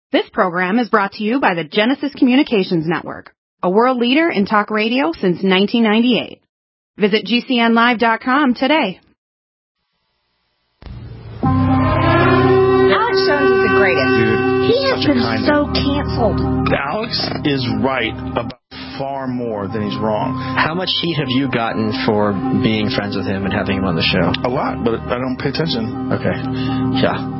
This program is brought to you by the Genesis Communications Network, a world leader in talk radio since 1998. Visit GCNlive.com today. Alex Jones is the greatest. Dude, he has been so canceled. Alex is right about far more than he's wrong. How much heat have you gotten for being friends with him and having him on the show? A lot, but I don't pay attention. Okay. Yeah.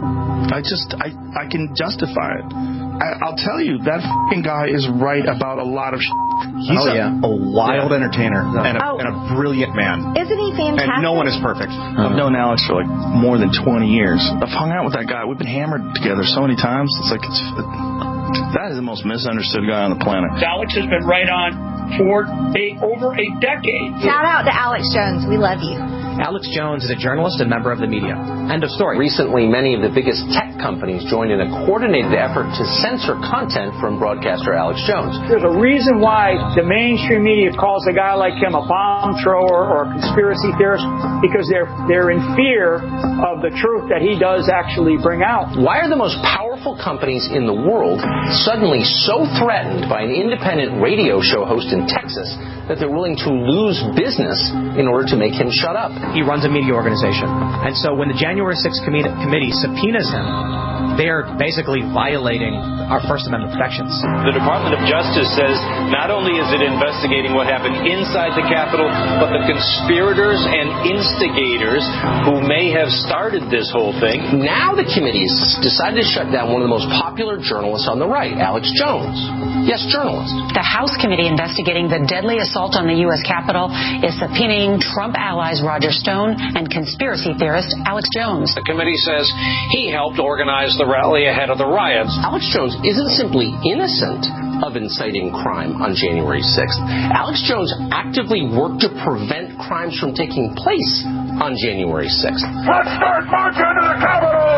I can justify it. I'll tell you, that f***ing guy is right about a lot of shit. He's a wild entertainer and a brilliant man. Isn't he fantastic? And no one is perfect. I've known Alex for like more than 20 years. I've hung out with that guy. We've been hammered together so many times. It's like, that is the most misunderstood guy on the planet. Alex has been right on for over a decade. Shout out to Alex Jones. We love you. Alex Jones is a journalist and member of the media. End of story. Recently, many of the biggest tech companies joined in a coordinated effort to censor content from broadcaster Alex Jones. There's a reason why the mainstream media calls a guy like him a bomb thrower or a conspiracy theorist, because they're in fear of the truth that he does actually bring out. Why are the most powerful companies in the world suddenly so threatened by an independent radio show host in Texas that they're willing to lose business in order to make him shut up? He runs a media organization. And so when the January 6th committee subpoenas him, they're basically violating our First Amendment protections. The Department of Justice says not only is it investigating what happened inside the Capitol, but the conspirators and instigators who may have started this whole thing. Now the committee's decided to shut down one of the most popular journalists on the right, Alex Jones. Yes, journalist. The House committee investigating the deadly assault on the U.S. Capitol is subpoenaing Trump allies Roger Stone and conspiracy theorist Alex Jones. The committee says he helped organize the rally ahead of the riots. Alex Jones isn't simply innocent of inciting crime on January 6th. Alex Jones actively worked to prevent crimes from taking place on January 6th. Let's start marching to the Capitol!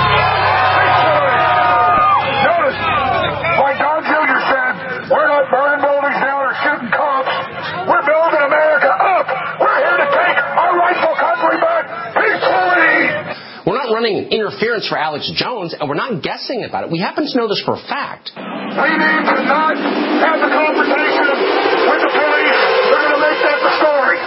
Notice, like Don Jr. said, we're not burning buildings down or shooting cops. We're building America up. We're here to take our rightful country back peacefully. We're not running interference for Alex Jones, and we're not guessing about it. We happen to know this for a fact. We need to not have the conversation with the police. They're going to make that the story.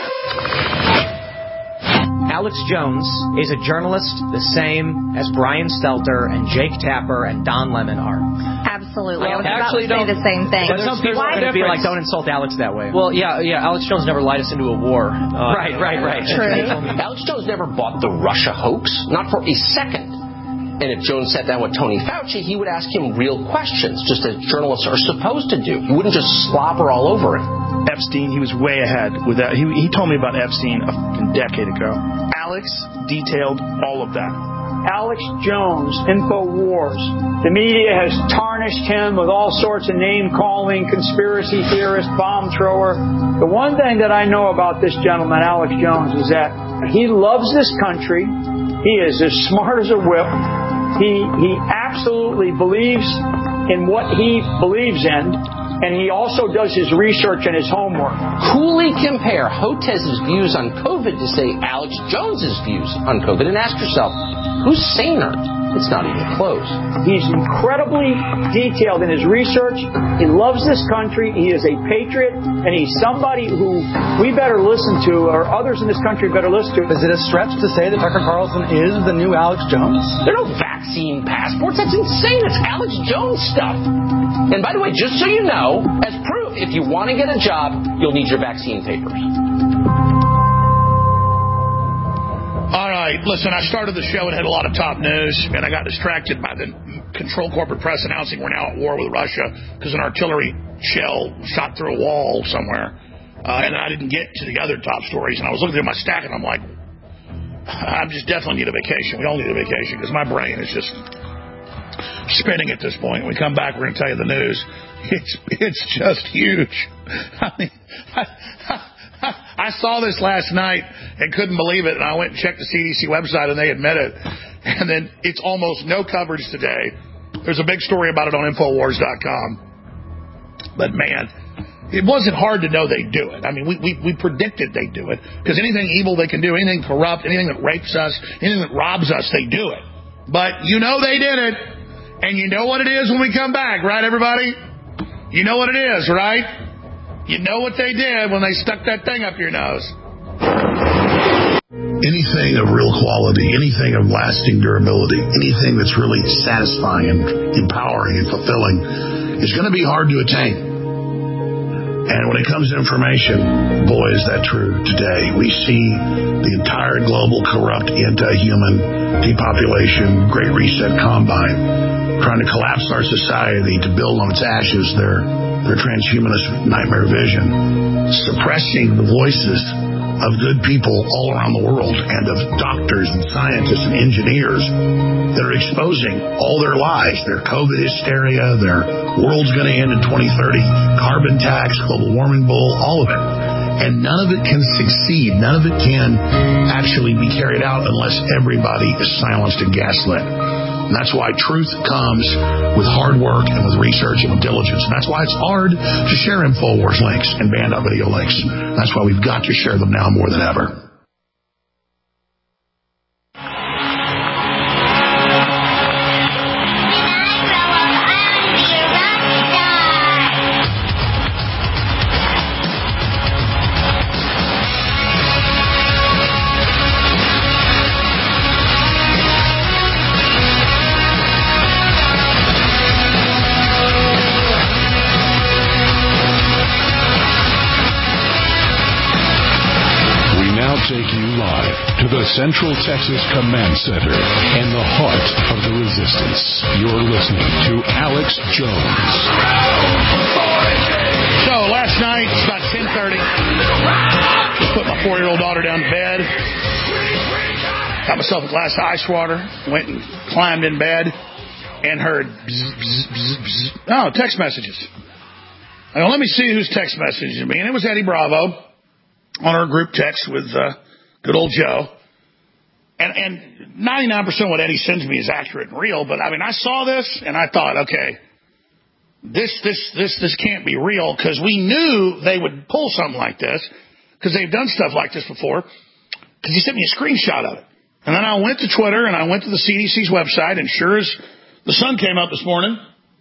Alex Jones is a journalist the same as Brian Stelter and Jake Tapper and Don Lemon are. Absolutely. I was about to say the same thing. But some people are going to be like, don't insult Alex that way. Well, yeah. Alex Jones never lied us into a war. Right. True. Alex Jones never bought the Russia hoax, not for a second. And if Jones sat down with Tony Fauci, he would ask him real questions, just as journalists are supposed to do. He wouldn't just slobber all over him. Epstein, he was way ahead with that. He told me about Epstein a fucking decade ago. Alex detailed all of that. Alex Jones, InfoWars. The media has tarnished him with all sorts of name-calling, conspiracy theorist, bomb thrower. The one thing that I know about this gentleman, Alex Jones, is that he loves this country. He is as smart as a whip. He absolutely believes in what he believes in, and he also does his research and his homework. Coolly compare Hotez's views on COVID to, say, Alex Jones's views on COVID, and ask yourself, who's saner? It's not even close. He's incredibly detailed in his research. He loves this country. He is a patriot, and he's somebody who we better listen to, or others in this country better listen to. Is it a stretch to say that Tucker Carlson is the new Alex Jones? There are no vaccine passports. That's insane. It's Alex Jones stuff. And by the way, just so you know, as proof, if you want to get a job, you'll need your vaccine papers. All right, listen, I started the show and had a lot of top news, and I got distracted by the control corporate press announcing we're now at war with Russia because an artillery shell shot through a wall somewhere. And I didn't get to the other top stories, and I was looking through my stack, and I'm like, I just definitely need a vacation. We all need a vacation because my brain is just spinning at this point. When we come back, we're going to tell you the news. It's just huge. I mean, I saw this last night and couldn't believe it, and I went and checked the CDC website, and they admit it. And then it's almost no coverage today. There's a big story about it on Infowars.com. But, man, it wasn't hard to know they'd do it. I mean, we predicted they'd do it, because anything evil they can do, anything corrupt, anything that rapes us, anything that robs us, they do it. But you know they did it. And you know what it is when we come back, right, everybody? You know what it is, right? You know what they did when they stuck that thing up your nose. Anything of real quality, anything of lasting durability, anything that's really satisfying and empowering and fulfilling is going to be hard to attain. And when it comes to information, boy, is that true today. We see the entire global corrupt anti-human depopulation, Great Reset combine, trying to collapse our society to build on its ashes their transhumanist nightmare vision, suppressing the voices of good people all around the world and of doctors and scientists and engineers that are exposing all their lies, their COVID hysteria, their world's going to end in 2030, carbon tax, global warming bull, all of it. And none of it can succeed. None of it can actually be carried out unless everybody is silenced and gaslit. And that's why truth comes with hard work and with research and with diligence. And that's why it's hard to share InfoWars links and banned.video links. That's why we've got to share them now more than ever. Take you live to the Central Texas Command Center in the heart of the resistance. You're listening to Alex Jones. So last night, it's about 10:30. Just put my 4-year-old daughter down to bed. Got myself a glass of ice water. Went and climbed in bed and heard bzz, bzz, bzz, bzz. Oh, text messages. I go, let me see who's text messaging me. And it was Eddie Bravo on our group text with good old Joe. And 99% of what Eddie sends me is accurate and real, but I mean, I saw this and I thought, okay, this can't be real, because we knew they would pull something like this, because they've done stuff like this before, because he sent me a screenshot of it. And then I went to Twitter and I went to the CDC's website, and sure as the sun came up this morning,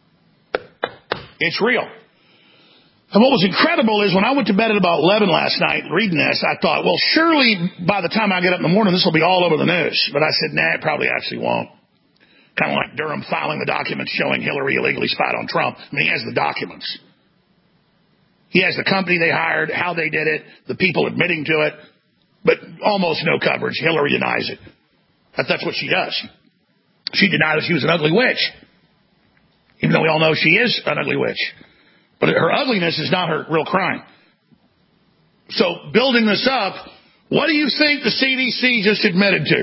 it's real. And what was incredible is when I went to bed at about 11 last night reading this, I thought, well, surely by the time I get up in the morning, this will be all over the news. But I said, nah, it probably actually won't. Kind of like Durham filing the documents showing Hillary illegally spied on Trump. I mean, he has the documents. He has the company they hired, how they did it, the people admitting to it, but almost no coverage. Hillary denies it. That's what she does. She denied that she was an ugly witch, even though we all know she is an ugly witch. But her ugliness is not her real crime. So building this up, what do you think the CDC just admitted to?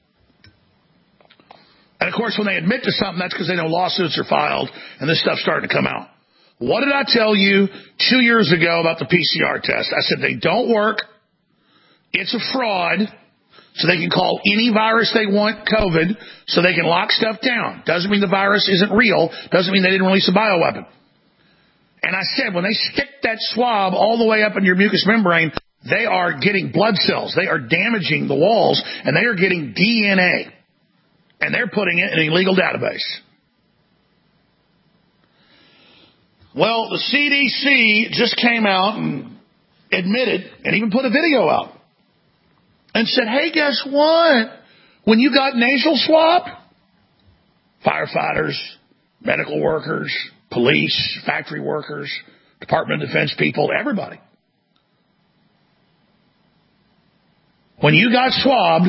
And, of course, when they admit to something, that's because they know lawsuits are filed and this stuff's starting to come out. What did I tell you 2 years ago about the PCR test? I said they don't work. It's a fraud. So they can call any virus they want COVID, so they can lock stuff down. Doesn't mean the virus isn't real. Doesn't mean they didn't release a bioweapon. And I said, when they stick that swab all the way up in your mucous membrane, they are getting blood cells. They are damaging the walls, and they are getting DNA. And they're putting it in an illegal database. Well, the CDC just came out and admitted, and even put a video out, and said, hey, guess what? When you got nasal swab, firefighters, medical workers, police, factory workers, Department of Defense people, everybody. When you got swabbed,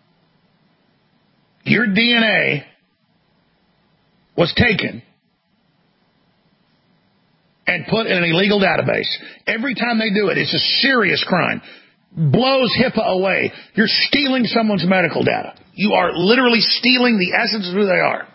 your DNA was taken and put in an illegal database. Every time they do it, it's a serious crime. Blows HIPAA away. You're stealing someone's medical data. You are literally stealing the essence of who they are.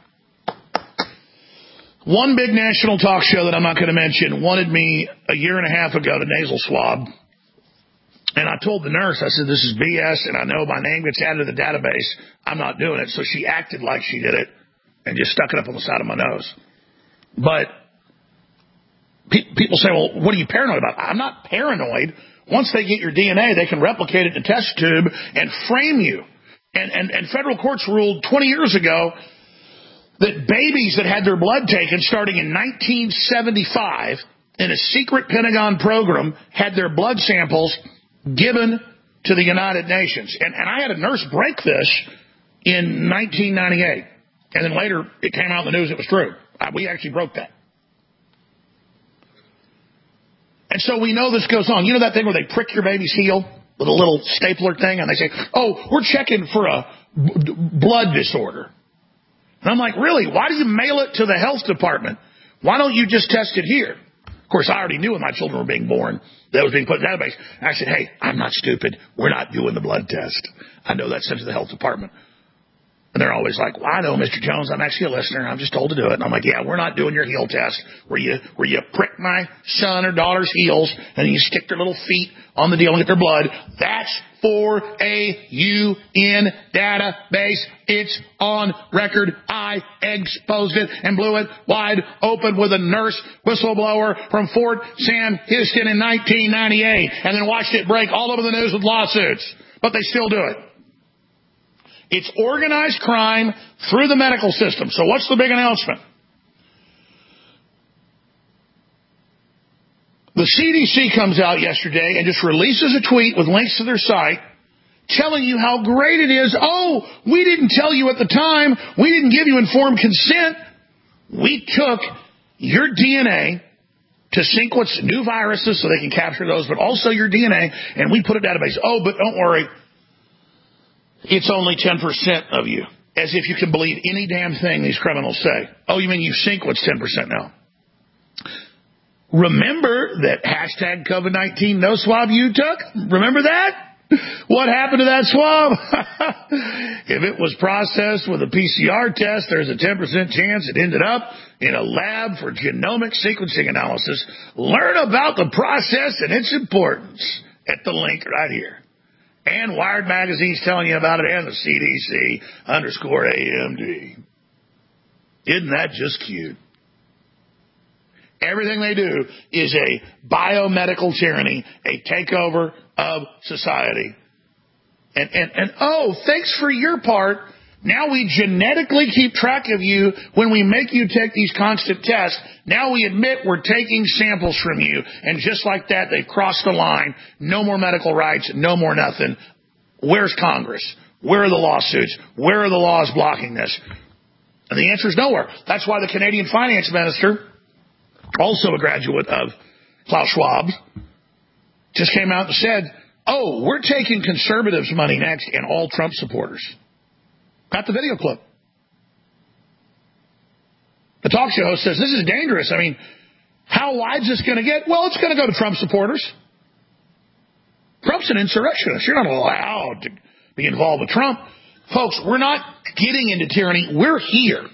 One big national talk show that I'm not going to mention wanted me a year and a half ago to nasal swab. And I told the nurse, I said, this is BS, and I know my name gets added to the database. I'm not doing it. So she acted like she did it and just stuck it up on the side of my nose. But people say, well, what are you paranoid about? I'm not paranoid. Once they get your DNA, they can replicate it in a test tube and frame you. And federal courts ruled 20 years ago that babies that had their blood taken starting in 1975 in a secret Pentagon program had their blood samples given to the United Nations. And I had a nurse break this in 1998. And then later it came out in the news it was true. We actually broke that. And so we know this goes on. You know that thing where they prick your baby's heel with a little stapler thing and they say, oh, we're checking for a blood disorder. And I'm like, really? Why do you mail it to the health department? Why don't you just test it here? Of course, I already knew when my children were being born that was being put in the database. And I said, hey, I'm not stupid. We're not doing the blood test. I know that's sent to the health department. And they're always like, well, I know, Mr. Jones, I'm actually a listener. I'm just told to do it. And I'm like, yeah, we're not doing your heel test where you prick my son or daughter's heels and you stick their little feet on the deal and get their blood. That's for a UN database. It's on record. I exposed it and blew it wide open with a nurse whistleblower from Fort Sam Houston in 1998 and then watched it break all over the news with lawsuits. But they still do it. It's organized crime through the medical system. So what's the big announcement? The CDC comes out yesterday and just releases a tweet with links to their site telling you how great it is. Oh, we didn't tell you at the time. We didn't give you informed consent. We took your DNA to sequence new viruses so they can capture those, but also your DNA, and we put a database. Oh, but don't worry. It's only 10% of you. As if you can believe any damn thing these criminals say. Oh, you mean you sequenced 10% now? Remember that hashtag COVID-19 no swab you took? Remember that? What happened to that swab? If it was processed with a PCR test, there's a 10% chance it ended up in a lab for genomic sequencing analysis. Learn about the process and its importance at the link right here. And Wired Magazine's telling you about it, and the CDC_AMD. Isn't that just cute? Everything they do is a biomedical tyranny, a takeover of society. And oh, thanks for your part. Now we genetically keep track of you when we make you take these constant tests. Now we admit we're taking samples from you. And just like that, they've crossed the line. No more medical rights. No more nothing. Where's Congress? Where are the lawsuits? Where are the laws blocking this? And the answer is nowhere. That's why the Canadian finance minister, also a graduate of Klaus Schwab, just came out and said, oh, we're taking conservatives' money next and all Trump supporters. Got the video clip. The talk show host says, this is dangerous. I mean, how wide's this going to get? Well, it's going to go to Trump supporters. Trump's an insurrectionist. You're not allowed to be involved with Trump. Folks, we're not getting into tyranny. We're here.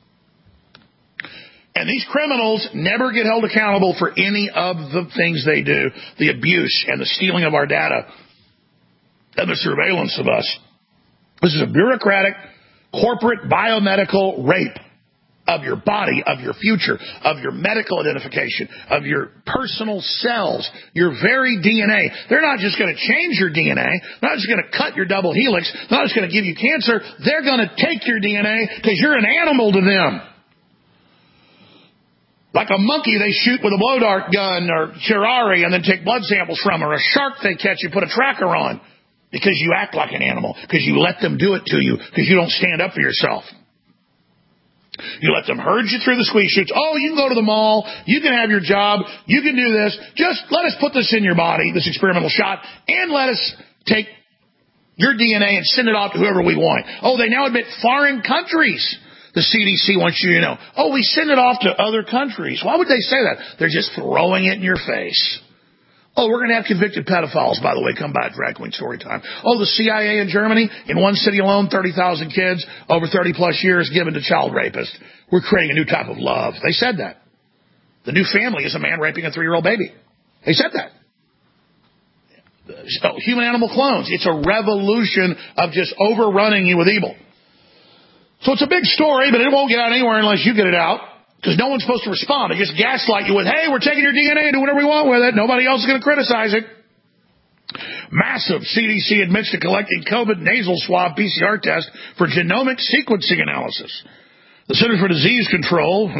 And these criminals never get held accountable for any of the things they do, the abuse and the stealing of our data and the surveillance of us. This is a bureaucratic, corporate, biomedical rape of your body, of your future, of your medical identification, of your personal cells, your very DNA. They're not just going to change your DNA. They're not just going to cut your double helix. They're not just going to give you cancer. They're going to take your DNA because you're an animal to them. Like a monkey they shoot with a blow dart gun or Ferrari and then take blood samples from, or a shark they catch and put a tracker on. Because you act like an animal. Because you let them do it to you. Because you don't stand up for yourself. You let them herd you through the squeeze chutes. Oh, you can go to the mall. You can have your job. You can do this. Just let us put this in your body, this experimental shot, and let us take your DNA and send it off to whoever we want. Oh, they now admit foreign countries. The CDC wants you to know. Oh, we send it off to other countries. Why would they say that? They're just throwing it in your face. Oh, we're going to have convicted pedophiles, by the way, come by at Drag Queen Story Time. Oh, the CIA in Germany, in one city alone, 30,000 kids over 30-plus years given to child rapists. We're creating a new type of love. They said that. The new family is a man raping a 3-year-old baby. They said that. So, human-animal clones. It's a revolution of just overrunning you with evil. So it's a big story, but it won't get out anywhere unless you get it out. Because no one's supposed to respond. They just gaslight you with, hey, we're taking your DNA and do whatever we want with it. Nobody else is going to criticize it. Massive. CDC admits to collecting COVID nasal swab PCR test for genomic sequencing analysis. The Centers for Disease Control,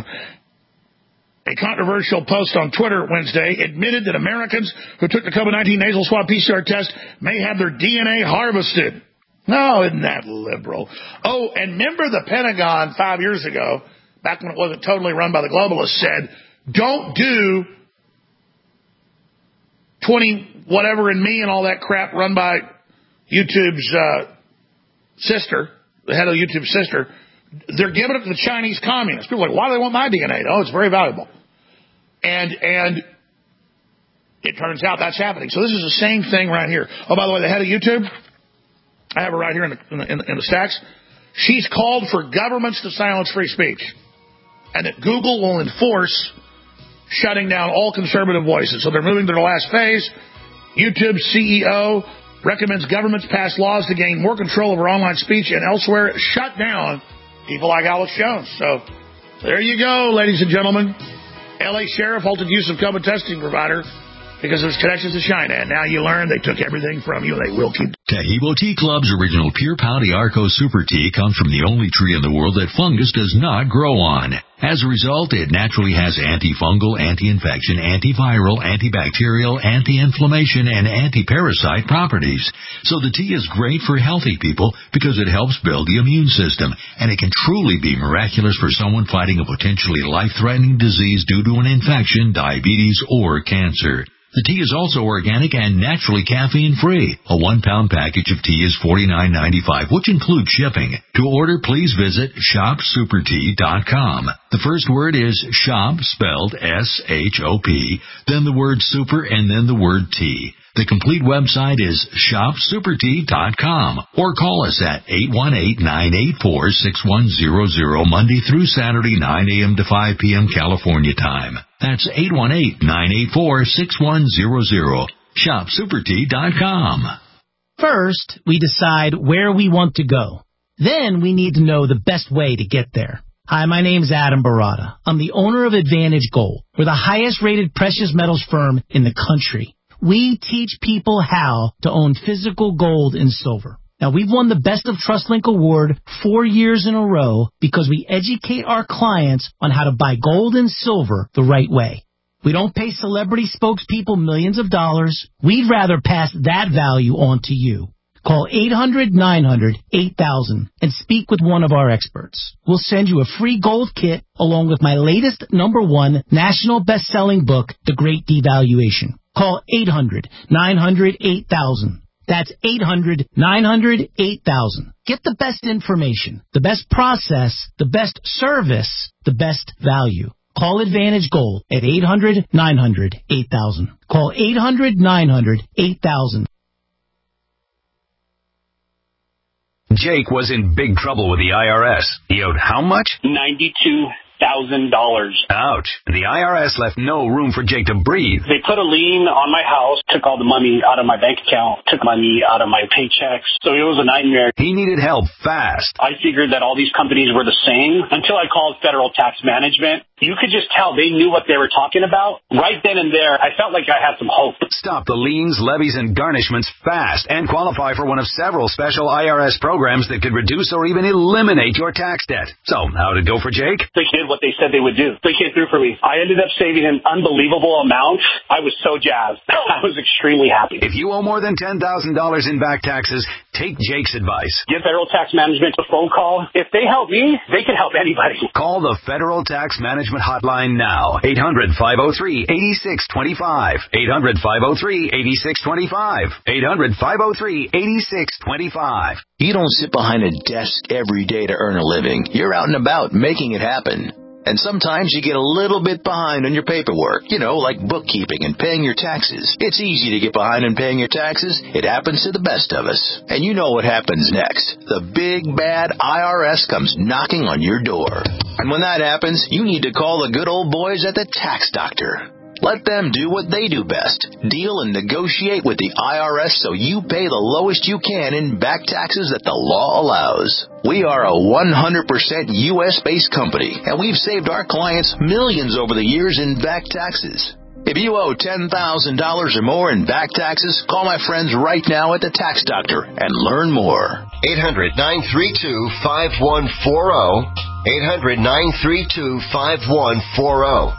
a controversial post on Twitter Wednesday, admitted that Americans who took the COVID-19 nasal swab PCR test may have their DNA harvested. No, isn't that liberal? Oh, and remember the Pentagon 5 years ago, back when it wasn't totally run by the globalists, said, don't do 20 whatever and me and all that crap run by YouTube's sister, the head of YouTube's sister. They're giving it to the Chinese communists. People are like, why do they want my DNA? Oh, it's very valuable. And it turns out that's happening. So this is the same thing right here. Oh, by the way, the head of YouTube, I have her right here in the stacks. She's called for governments to silence free speech, and that Google will enforce shutting down all conservative voices. So they're moving to the last phase. YouTube's CEO recommends governments pass laws to gain more control over online speech and elsewhere shut down people like Alex Jones. So there you go, ladies and gentlemen. L.A. Sheriff halted use of COVID testing provider because of his connections to China. And now you learn they took everything from you, and they will keep. Taheebo Tea Club's original Pure Pau D'Arco Super Tea comes from the only tree in the world that fungus does not grow on. As a result, it naturally has antifungal, anti-infection, antiviral, antibacterial, anti-inflammation, and anti-parasite properties. So the tea is great for healthy people because it helps build the immune system, and it can truly be miraculous for someone fighting a potentially life-threatening disease due to an infection, diabetes, or cancer. The tea is also organic and naturally caffeine-free. A 1-pound package of tea is $49.95, which includes shipping. To order, please visit shopsupertea.com. The first word is shop, spelled S-H-O-P, then the word super, and then the word tea. The complete website is shopsupertea.com, or call us at 818-984-6100 Monday through Saturday, 9 a.m. to 5 p.m. California time. That's 818-984-6100. shopsupertea.com. First, we decide where we want to go. Then we need to know the best way to get there. Hi, my name's Adam Barada. I'm the owner of Advantage Gold. We're the highest-rated precious metals firm in the country. We teach people how to own physical gold and silver. Now, we've won the Best of TrustLink Award 4 years in a row because we educate our clients on how to buy gold and silver the right way. We don't pay celebrity spokespeople millions of dollars. We'd rather pass that value on to you. Call 800-900-8000 and speak with one of our experts. We'll send you a free gold kit along with my latest #1 national best-selling book, The Great Devaluation. Call 800-900-8000. That's 800-900-8000. Get the best information, the best process, the best service, the best value. Call Advantage Gold at 800-900-8000. Call 800-900-8000. Jake was in big trouble with the IRS. He owed how much? $92,000. Ouch. The IRS left no room for Jake to breathe. They put a lien on my house, took all the money out of my bank account, took money out of my paychecks. So it was a nightmare. He needed help fast. I figured that all these companies were the same until I called Federal Tax Management. You could just tell they knew what they were talking about. Right then and there, I felt like I had some hope. Stop the liens, levies, and garnishments fast and qualify for one of several special IRS programs that could reduce or even eliminate your tax debt. So, how'd it go for Jake? They did what they said they would do. They came through for me. I ended up saving an unbelievable amount. I was so jazzed. I was extremely happy. If you owe more than $10,000 in back taxes, take Jake's advice. Give Federal Tax Management a phone call. If they help me, they can help anybody. Call the Federal Tax Management hotline now. 800-503-8625. 800-503-8625. 800-503-8625. You don't sit behind a desk every day to earn a living. You're out and about making it happen. And sometimes you get a little bit behind on your paperwork, like bookkeeping and paying your taxes. It's easy to get behind on paying your taxes. It happens to the best of us. And you know what happens next. The big, bad IRS comes knocking on your door. And when that happens, you need to call the good old boys at the Tax Doctor. Let them do what they do best. Deal and negotiate with the IRS so you pay the lowest you can in back taxes that the law allows. We are a 100% U.S.-based company, and we've saved our clients millions over the years in back taxes. If you owe $10,000 or more in back taxes, call my friends right now at the Tax Doctor and learn more. 800-932-5140. 800-932-5140.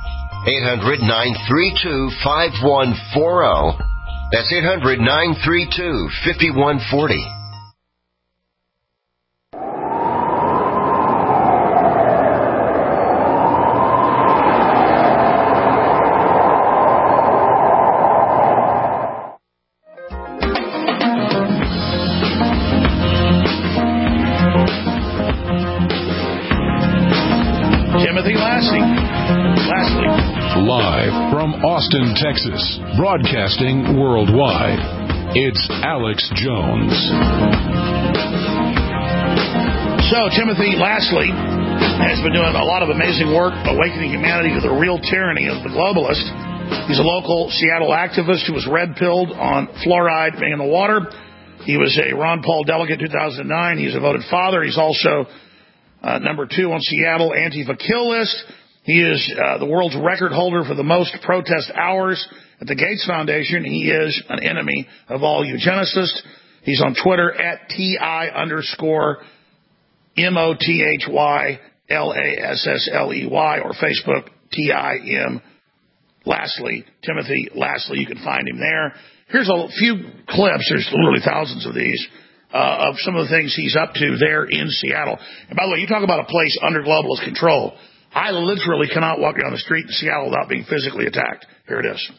800-932-5140. That's 800-932-5140. Live from Austin, Texas, broadcasting worldwide, it's Alex Jones. So, Timothy Lastly has been doing a lot of amazing work awakening humanity to the real tyranny of the globalist. He's a local Seattle activist who was red-pilled on fluoride being in the water. He was a Ron Paul delegate in 2009. He's a voted father. He's also number 2 on Seattle Antifa kill list. He is the world's record holder for the most protest hours at the Gates Foundation. He is an enemy of all eugenicists. He's on Twitter at TI_MOTHYLASSLEY or Facebook TIM Lastly. Timothy Lastly. You can find him there. Here's a few clips. There's literally thousands of these of some of the things he's up to there in Seattle. And by the way, you talk about a place under globalist control. I literally cannot walk down the street in Seattle without being physically attacked. Here it is.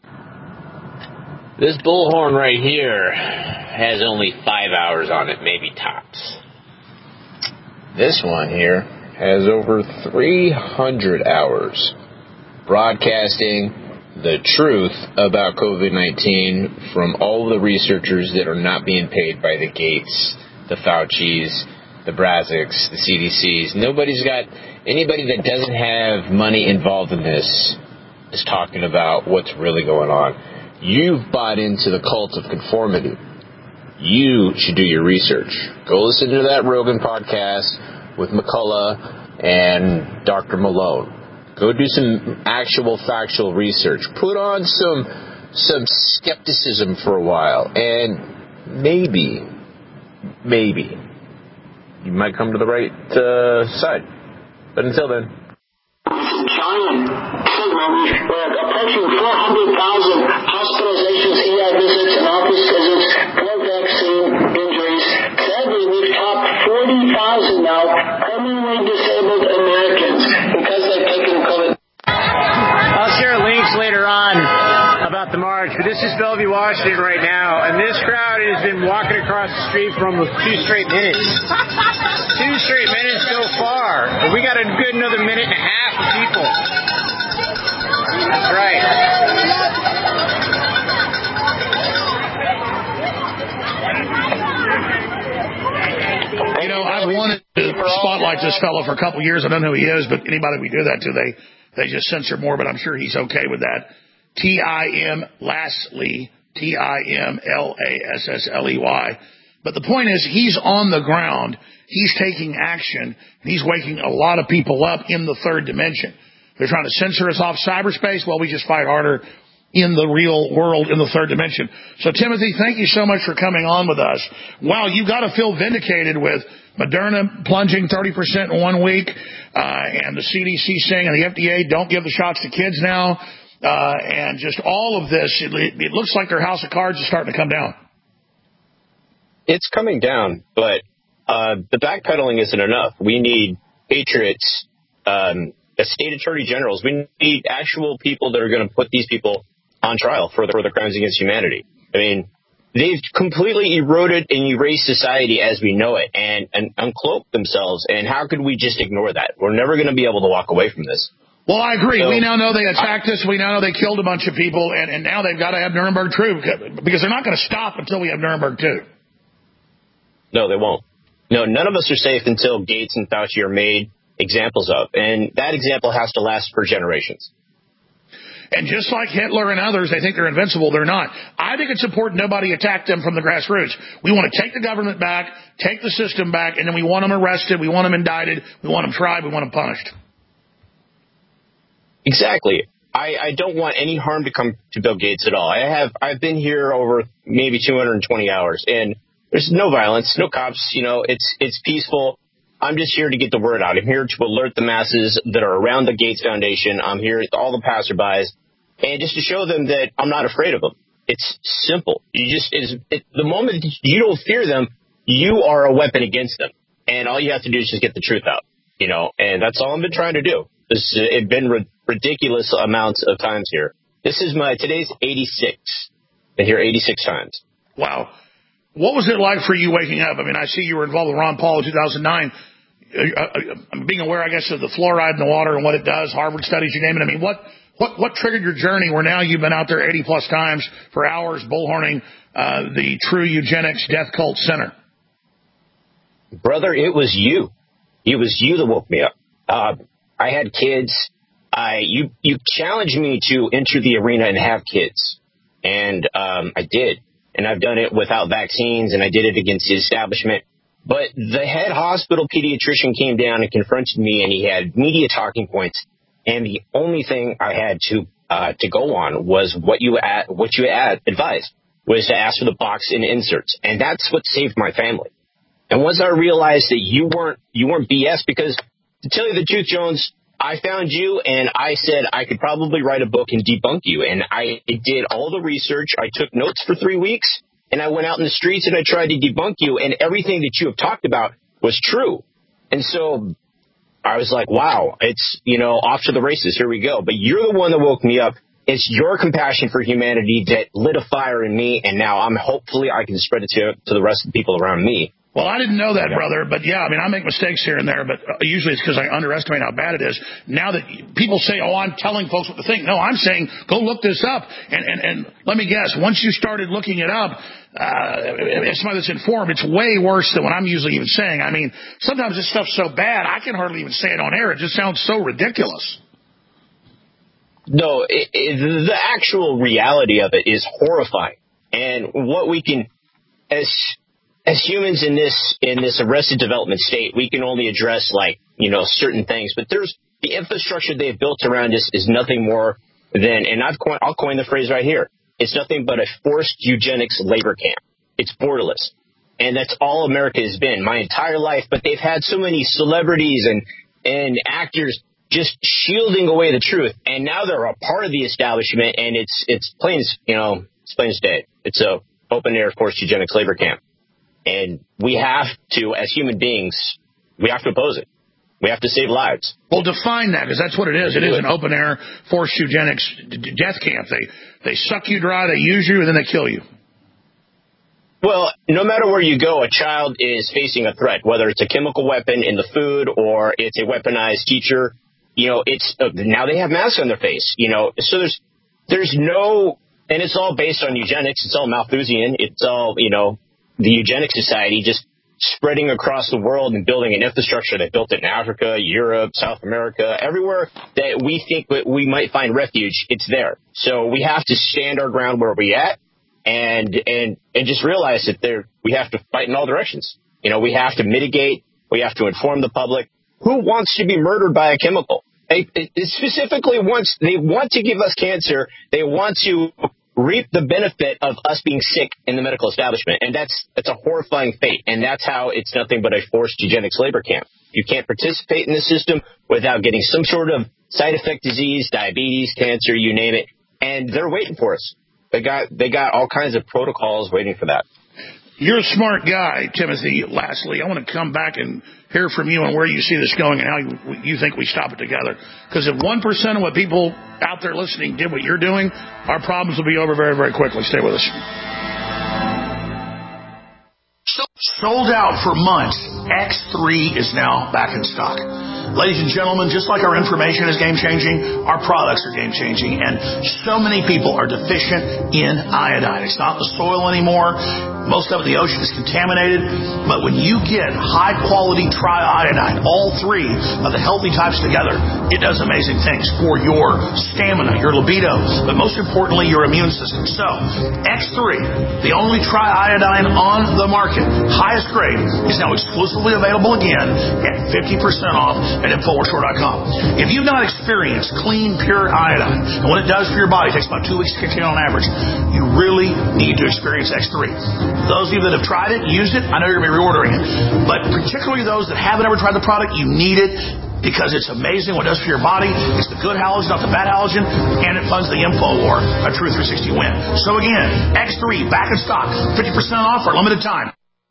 This bullhorn right here has only 5 hours on it, maybe tops. This one here has over 300 hours broadcasting the truth about COVID-19 from all the researchers that are not being paid by the Gates, the Faucis, the Brazics, the CDCs. Anybody that doesn't have money involved in this is talking about what's really going on. You've bought into the cult of conformity. You should do your research. Go listen to that Rogan podcast with McCullough and Dr. Malone. Go do some actual factual research. Put on some skepticism for a while, and maybe you might come to the right side. But until then. China, we're approaching 400,000 hospitalizations, ER visits, and office visits for vaccine injuries. Sadly, we've topped 40,000 now permanently disabled Americans because they've taken COVID. I'll share links later on about the march, but this is Bellevue, Washington right now, and this crowd has been walking across the street for almost 2 straight minutes. 2 straight minutes so far. And we got a good another minute and a half of people. That's right. You know, I've wanted to spotlight this fellow for a couple years. I don't know who he is, but anybody we do that to, they just censor more, but I'm sure he's okay with that. TIM Lastly, TIMLASSLEY. But the point is, he's on the ground. He's taking action. And he's waking a lot of people up in the third dimension. They're trying to censor us off cyberspace. Well, we just fight harder in the real world, in the third dimension. So, Timothy, thank you so much for coming on with us. Wow, you've got to feel vindicated with Moderna plunging 30% in 1 week, and the CDC saying, and the FDA, don't give the shots to kids now, and just all of this. It looks like their house of cards is starting to come down. It's coming down, but the backpedaling isn't enough. We need patriots, state attorney generals. We need actual people that are going to put these people on trial for the crimes against humanity. I mean, they've completely eroded and erased society as we know it and uncloaked themselves. And how could we just ignore that? We're never going to be able to walk away from this. Well, I agree. So, we now know they attacked us. We now know they killed a bunch of people. And now they've got to have Nuremberg 2 because they're not going to stop until we have Nuremberg 2. No, they won't. No, none of us are safe until Gates and Fauci are made examples of. And that example has to last for generations. And just like Hitler and others, they think they're invincible. They're not. I think it's important nobody attack them from the grassroots. We want to take the government back, take the system back, and then we want them arrested, we want them indicted, we want them tried, we want them punished. Exactly. I don't want any harm to come to Bill Gates at all. I've been here over maybe 220 hours, and there's no violence, no cops. You know, it's peaceful. I'm just here to get the word out. I'm here to alert the masses that are around the Gates Foundation. I'm here to all the passerbys, and just to show them that I'm not afraid of them. It's simple. The moment you don't fear them, you are a weapon against them, and all you have to do is just get the truth out, and that's all I've been trying to do. It's been ridiculous amounts of times here. Today's 86. Been here 86 times. Wow. What was it like for you waking up? I mean, I see you were involved with Ron Paul in 2009. Being aware, I guess, of the fluoride in the water and what it does, Harvard studies, you name it. I mean, what triggered your journey where now you've been out there 80-plus times for hours bullhorning the True Eugenics Death Cult Center? Brother, it was you. It was you that woke me up. I had kids. You challenged me to enter the arena and have kids, and I did. And I've done it without vaccines, and I did it against the establishment. But the head hospital pediatrician came down and confronted me, and he had media talking points. And the only thing I had to go on was what you advised, was to ask for the box and inserts. And that's what saved my family. And once I realized that you weren't BS, because to tell you the truth, Jones, I found you and I said I could probably write a book and debunk you. And I did all the research. I took notes for 3 weeks, and I went out in the streets and I tried to debunk you. And everything that you have talked about was true. And so I was like, wow, it's, off to the races. Here we go. But you're the one that woke me up. It's your compassion for humanity that lit a fire in me. And now hopefully I can spread it to the rest of the people around me. Well, I didn't know that, brother, but yeah, I mean, I make mistakes here and there, but usually it's because I underestimate how bad it is. Now that people say, I'm telling folks what to think. No, I'm saying, go look this up. And let me guess, once you started looking it up, as somebody that's informed, it's way worse than what I'm usually even saying. I mean, sometimes this stuff's so bad, I can hardly even say it on air. It just sounds so ridiculous. No, the actual reality of it is horrifying. And what we can, as humans in this arrested development state, we can only address certain things. But there's the infrastructure they've built around us is nothing more than, and I'll coin the phrase right here. It's nothing but a forced eugenics labor camp. It's borderless, and that's all America has been my entire life. But they've had so many celebrities and actors just shielding away the truth, and now they're a part of the establishment, and it's plain as day. It's a open air forced eugenics labor camp. And we have to, as human beings, we have to oppose it. We have to save lives. Well, define that, because that's what it is. It is an open-air forced eugenics death camp. They suck you dry, they use you, and then they kill you. Well, no matter where you go, a child is facing a threat, whether it's a chemical weapon in the food or it's a weaponized teacher. Now they have masks on their face. So there's no, and it's all based on eugenics. It's all Malthusian. It's all, the Eugenics Society just spreading across the world and building an infrastructure. They built it in Africa, Europe, South America, everywhere that we think we might find refuge, it's there. So we have to stand our ground where we're at and just realize that we have to fight in all directions. We have to mitigate. We have to inform the public. Who wants to be murdered by a chemical? Specifically, they want to give us cancer. They want to reap the benefit of us being sick in the medical establishment. And that's a horrifying fate. And that's how it's nothing but a forced eugenics labor camp. You can't participate in the system without getting some sort of side effect disease, diabetes, cancer, you name it. And they're waiting for us. They got all kinds of protocols waiting for that. You're a smart guy, Timothy. Lastly, I want to come back and hear from you on where you see this going and how you think we stop it together. Because if 1% of what people out there listening did what you're doing, our problems will be over very, very quickly. Stay with us. Sold out for months, X3 is now back in stock. Ladies and gentlemen, just like our information is game-changing, our products are game-changing, and so many people are deficient in iodine. It's not the soil anymore. Most of the ocean is contaminated, but when you get high-quality triiodine, all three of the healthy types together, it does amazing things for your stamina, your libido, but most importantly, your immune system. So, X3, the only triiodine on the market, highest grade, is now exclusively available again at 50% off at InfoWarsStore.com. If you've not experienced clean, pure iodine, and what it does for your body, it takes about 2 weeks to contain on average, you really need to experience X3. Those of you that have tried it, used it, I know you're going to be reordering it. But particularly those that haven't ever tried the product, you need it because it's amazing what it does for your body. It's the good halogen, not the bad halogen, and it funds the InfoWar, a True 360 win. So again, X3 back in stock, 50% off for a limited time.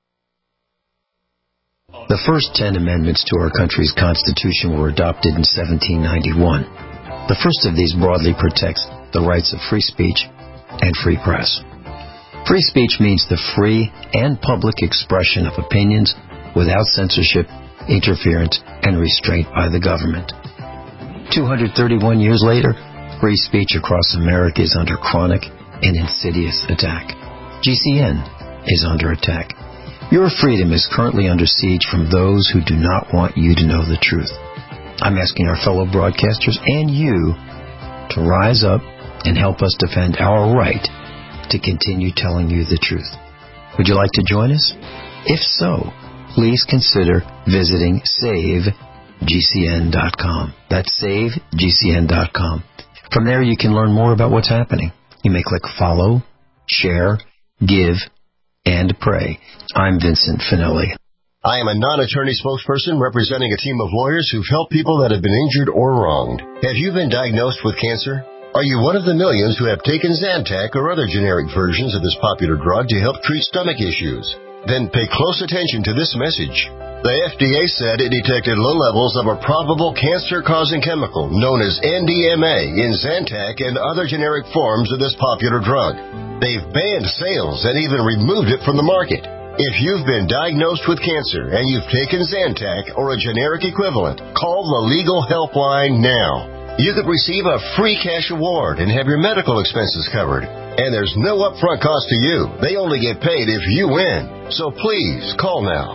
The first 10 amendments to our country's Constitution were adopted in 1791. The first of these broadly protects the rights of free speech and free press. Free speech means the free and public expression of opinions without censorship, interference, and restraint by the government. 231 years later, free speech across America is under chronic and insidious attack. GCN is under attack. Your freedom is currently under siege from those who do not want you to know the truth. I'm asking our fellow broadcasters and you to rise up and help us defend our right to continue telling you the truth. Would you like to join us? If so, please consider visiting SaveGCN.com. That's SaveGCN.com. From there, you can learn more about what's happening. You may click follow, share, give, and pray. I'm Vincent Finelli. I am a non-attorney spokesperson representing a team of lawyers who've helped people that have been injured or wronged. Have you been diagnosed with cancer? Are you one of the millions who have taken Zantac or other generic versions of this popular drug to help treat stomach issues? Then pay close attention to this message. The FDA said it detected low levels of a probable cancer-causing chemical known as NDMA in Zantac and other generic forms of this popular drug. They've banned sales and even removed it from the market. If you've been diagnosed with cancer and you've taken Zantac or a generic equivalent, call the Legal Helpline now. You could receive a free cash award and have your medical expenses covered. And there's no upfront cost to you. They only get paid if you win. So please, call now.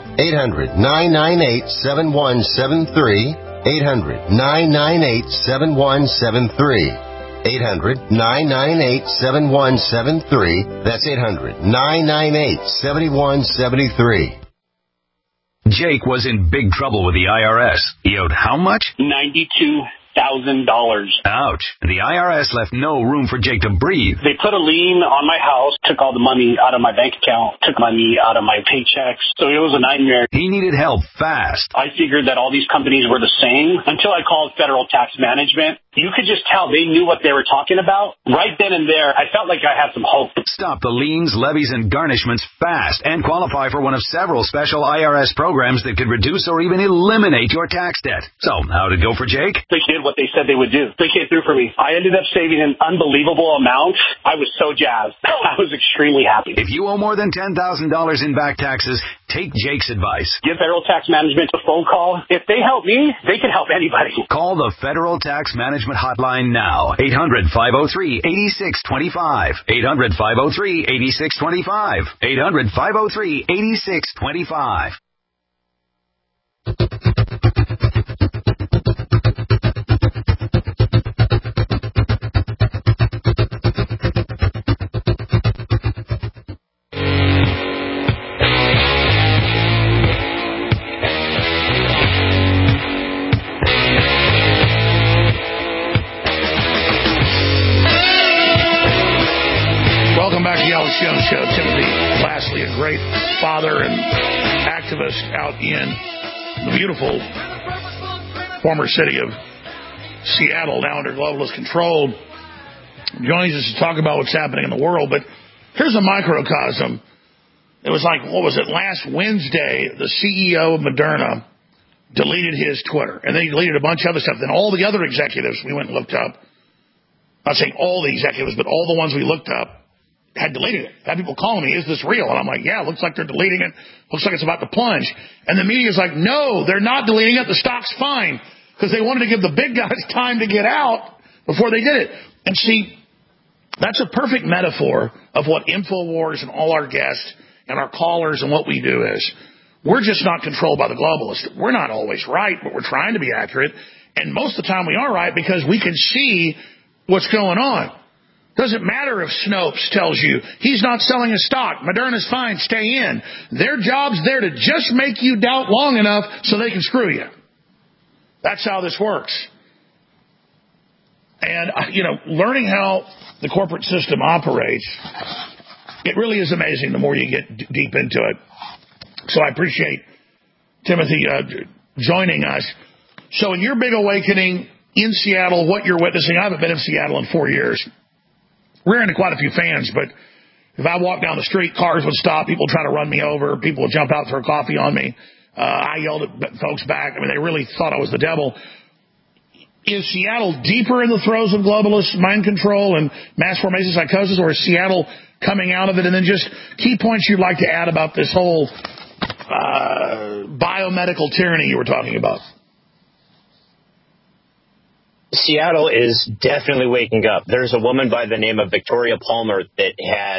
800-998-7173. 800-998-7173. 800-998-7173. That's 800-998-7173. Jake was in big trouble with the IRS. He owed how much? $92,000. Ouch. The IRS left no room for Jake to breathe. They put a lien on my house, took all the money out of my bank account, took money out of my paychecks. So it was a nightmare. He needed help fast. I figured that all these companies were the same until I called Federal Tax Management. You could just tell they knew what they were talking about. Right then and there, I felt like I had some hope. Stop the liens, levies, and garnishments fast and qualify for one of several special IRS programs that could reduce or even eliminate your tax debt. So, how'd it go for Jake? They did what they said they would do. They came through for me. I ended up saving an unbelievable amount. I was so jazzed. I was extremely happy. If you owe more than $10,000 in back taxes, take Jake's advice. Give Federal Tax Management a phone call. If they help me, they can help anybody. Call the Federal Tax Management hotline now. 800-503-8625. 800-503-8625. 800-503-8625. Welcome back to the Alex Jones Show. Timothy Lastly, a great father and activist out in the beautiful former city of Seattle, now under globalist control, joins us to talk about what's happening in the world. But here's a microcosm. It was like, what was it, last Wednesday, the CEO of Moderna deleted his Twitter. And then he deleted a bunch of other stuff. Then all the other executives we went and looked up, not saying all the executives, but all the ones we looked up, had deleted it. Had people calling me, is this real? And I'm like, yeah, looks like they're deleting it. Looks like it's about to plunge. And the media's like, no, they're not deleting it. The stock's fine. Because they wanted to give the big guys time to get out before they did it. And see, that's a perfect metaphor of what InfoWars and all our guests and our callers and what we do is. We're just not controlled by the globalists. We're not always right, but we're trying to be accurate. And most of the time we are right because we can see what's going on. Doesn't matter if Snopes tells you he's not selling a stock. Moderna's fine. Stay in. Their job's there to just make you doubt long enough so they can screw you. That's how this works. And, learning how the corporate system operates It really is amazing the more you get deep into it. So I appreciate Timothy joining us. So in your big awakening in Seattle, what you're witnessing, I haven't been in Seattle in 4 years. We're into quite a few fans, but if I walk down the street, cars would stop, people try to run me over, people would jump out and throw coffee on me. I yelled at folks back. I mean, they really thought I was the devil. Is Seattle deeper in the throes of globalist mind control and mass formation psychosis, or is Seattle coming out of it? And then just key points you'd like to add about this whole biomedical tyranny you were talking about. Seattle is definitely waking up. There's a woman by the name of Victoria Palmer that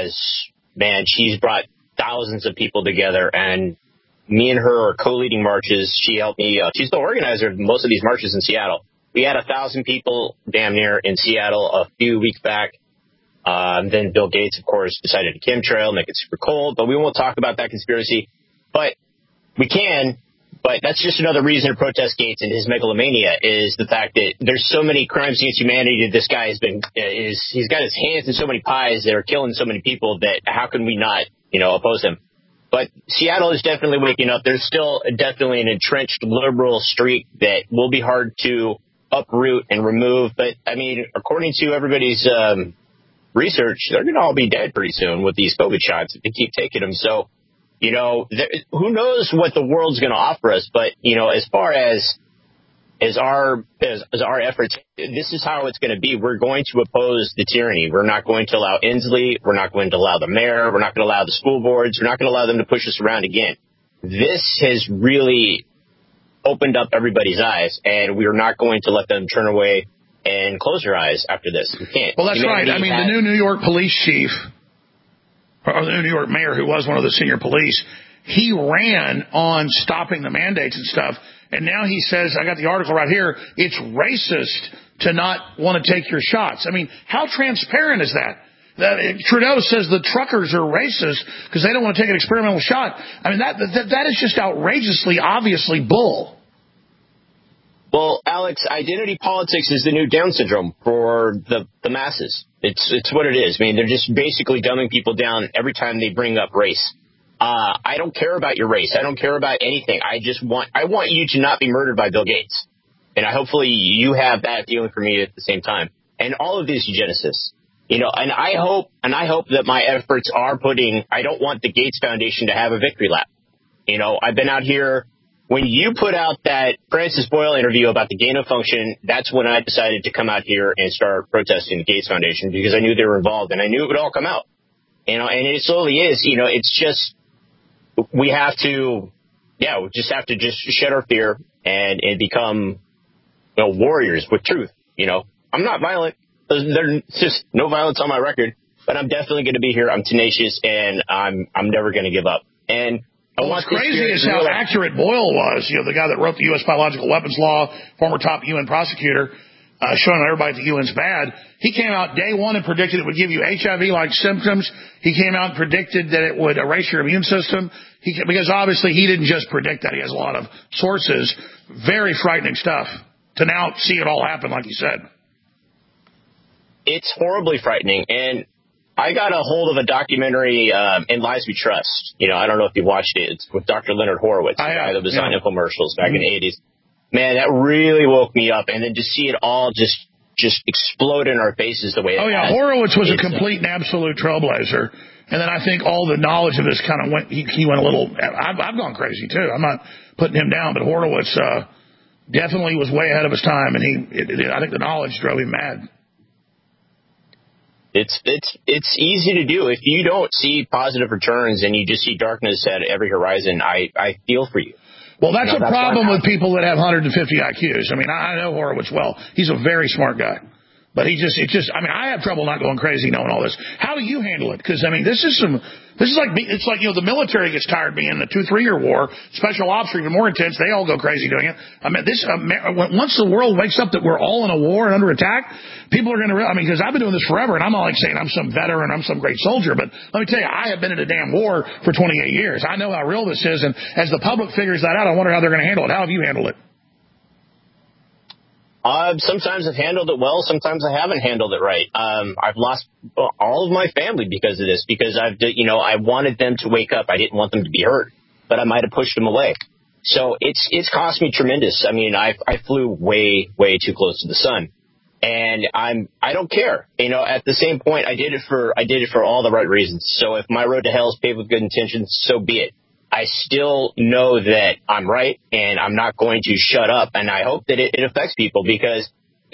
she's brought thousands of people together, and me and her are co-leading marches. She helped me. She's the organizer of most of these marches in Seattle. We had 1,000 people damn near in Seattle a few weeks back. Then Bill Gates, of course, decided to chemtrail, make it super cold, but we won't talk about that conspiracy. But we can. But that's just another reason to protest Gates and his megalomania is the fact that there's so many crimes against humanity that this guy he's got his hands in so many pies that are killing so many people that how can we not, oppose him? But Seattle is definitely waking up. There's still definitely an entrenched liberal streak that will be hard to uproot and remove. But, I mean, according to everybody's research, they're going to all be dead pretty soon with these COVID shots if they keep taking them. So, who knows what the world's going to offer us? But, as far as our efforts, this is how it's going to be. We're going to oppose the tyranny. We're not going to allow Inslee. We're not going to allow the mayor. We're not going to allow the school boards. We're not going to allow them to push us around again. This has really opened up everybody's eyes, and we're not going to let them turn away and close their eyes after this. We can't. Well, that's right. I mean, the new New York police chief, or the New York mayor, who was one of the senior police, he ran on stopping the mandates and stuff. And now he says, I got the article right here, it's racist to not want to take your shots. I mean, how transparent is that? Trudeau says the truckers are racist because they don't want to take an experimental shot. I mean, that is just outrageously, obviously bull. Well, Alex, identity politics is the new Down syndrome for the masses. It's what it is. I mean, they're just basically dumbing people down every time they bring up race. I don't care about your race. I don't care about anything. I want you to not be murdered by Bill Gates. And hopefully you have that feeling for me at the same time. And all of these eugenicists, and I hope that my efforts are I don't want the Gates Foundation to have a victory lap. I've been out here. When you put out that Francis Boyle interview about the gain of function, that's when I decided to come out here and start protesting the Gates Foundation because I knew they were involved and I knew it would all come out. And it slowly is. It's just we just have to shed our fear and become warriors with truth. I'm not violent. There's just no violence on my record, but I'm definitely going to be here. I'm tenacious and I'm never going to give up. And what's crazy is how accurate Boyle was. The guy that wrote the U.S. biological weapons law, former top UN prosecutor, showing everybody the UN's bad. He came out day one and predicted it would give you HIV-like symptoms. He came out and predicted that it would erase your immune system. Because obviously he didn't just predict that. He has a lot of sources. Very frightening stuff to now see it all happen, like you said. It's horribly frightening. And I got a hold of a documentary, In Lies We Trust. I don't know if you watched it. It's with Dr. Leonard Horowitz, the guy that was on infomercials back in the 80s. Man, that really woke me up. And then to see it all just explode in our faces the way it has. Horowitz was a complete and absolute trailblazer. And then I think all the knowledge of this kind of went, he went a little, I've gone crazy too. I'm not putting him down, but Horowitz definitely was way ahead of his time. And I think the knowledge drove him mad. It's easy to do. If you don't see positive returns and you just see darkness at every horizon, I feel for you. Well, that's a problem with people that have 150 IQs. I mean, I know Horowitz well. He's a very smart guy. But I have trouble not going crazy knowing all this. How do you handle it? Because, it's like the military gets tired being in the 2-3-year war. Special ops are even more intense. They all go crazy doing it. Once the world wakes up that we're all in a war and under attack, people are going to, because I've been doing this forever and I'm not like saying I'm some veteran, I'm some great soldier. But let me tell you, I have been in a damn war for 28 years. I know how real this is. And as the public figures that out, I wonder how they're going to handle it. How have you handled it? Sometimes I've handled it well. Sometimes I haven't handled it right. I've lost all of my family because of this, because I wanted them to wake up. I didn't want them to be hurt, but I might have pushed them away. So it's cost me tremendous. I mean, I flew way, way too close to the sun, and I don't care. At the same point, I did it for all the right reasons. So if my road to hell is paved with good intentions, so be it. I still know that I'm right, and I'm not going to shut up, and I hope that it affects people, because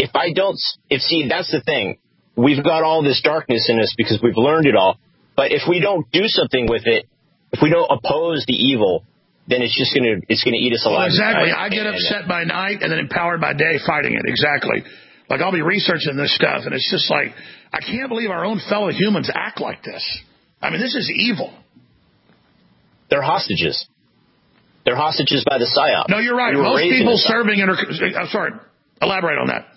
see, that's the thing. We've got all this darkness in us because we've learned it all, but if we don't do something with it, if we don't oppose the evil, then it's gonna eat us alive. Well, exactly. I get upset by night and then empowered by day fighting it. Exactly. Like, I'll be researching this stuff, and it's just like, I can't believe our own fellow humans act like this. I mean, this is evil. They're hostages. They're hostages by the PSYOP. No, you're right. Most people serving I'm sorry. Elaborate on that.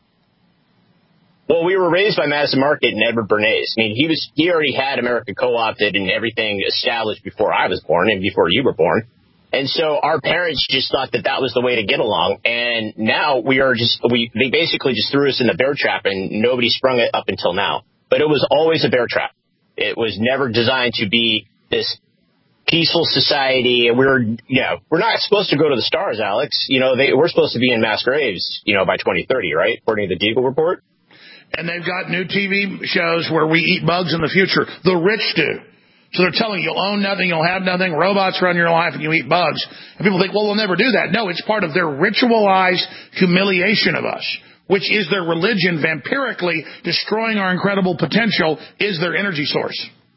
Well, we were raised by Madison Market and Edward Bernays. I mean, he already had America co-opted and everything established before I was born and before you were born. And so our parents just thought that was the way to get along. And now they basically just threw us in the bear trap, and nobody sprung it up until now. But it was always a bear trap. It was never designed to be this peaceful society. We're not supposed to go to the stars, Alex. We're supposed to be in mass graves, by 2030, right? According to the Deagle report. And they've got new TV shows where we eat bugs in the future. The rich do. So they're telling you, you'll own nothing, you'll have nothing, robots run your life, and you eat bugs. And people think, well, they'll never do that. No, it's part of their ritualized humiliation of us, which is their religion, vampirically destroying our incredible potential, is their energy source.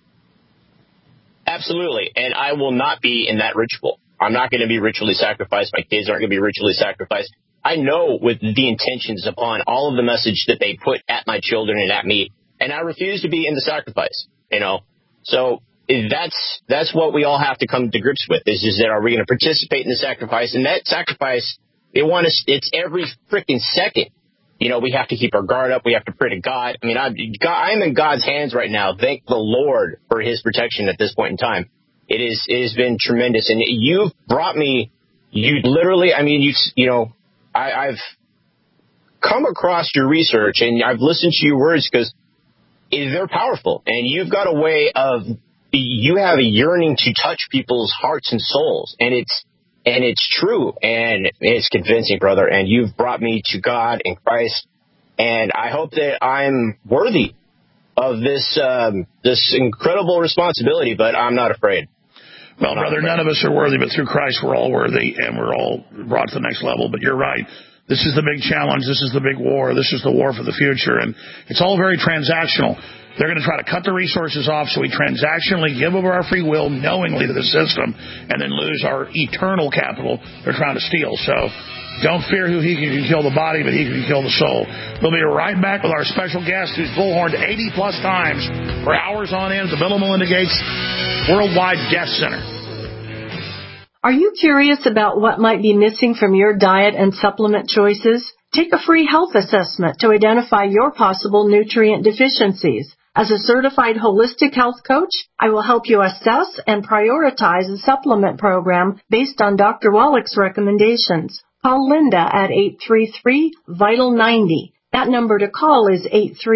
Absolutely. And I will not be in that ritual. I'm not going to be ritually sacrificed. My kids aren't going to be ritually sacrificed. I know with the intentions upon all of the message that they put at my children and at me, and I refuse to be in the sacrifice, So that's what we all have to come to grips with, is that are we going to participate in the sacrifice? And that sacrifice, it's every freaking second. We have to keep our guard up. We have to pray to God. I mean, I'm in God's hands right now. Thank the Lord for his protection at this point in time. It has been tremendous. And you've brought me, I've come across your research and I've listened to your words because they're powerful. And you've got you have a yearning to touch people's hearts and souls. And it's true, and it's convincing, brother. And you've brought me to God and Christ, and I hope that I'm worthy of this incredible responsibility. But I'm not afraid. Well, brother, none of us are worthy, but through Christ we're all worthy, and we're all brought to the next level. But you're right. This is the big challenge. This is the big war. This is the war for the future, and it's all very transactional. They're going to try to cut the resources off so we transactionally give over our free will knowingly to the system and then lose our eternal capital they're trying to steal. So don't fear who he can kill the body, but he can kill the soul. We'll be right back with our special guest who's bullhorned 80-plus times for hours on end at the Bill and Melinda Gates Worldwide Death Center. Are you curious about what might be missing from your diet and supplement choices? Take a free health assessment to identify your possible nutrient deficiencies. As a certified holistic health coach, I will help you assess and prioritize a supplement program based on Dr. Wallach's recommendations. Call Linda at 833-VITAL-90. That number to call is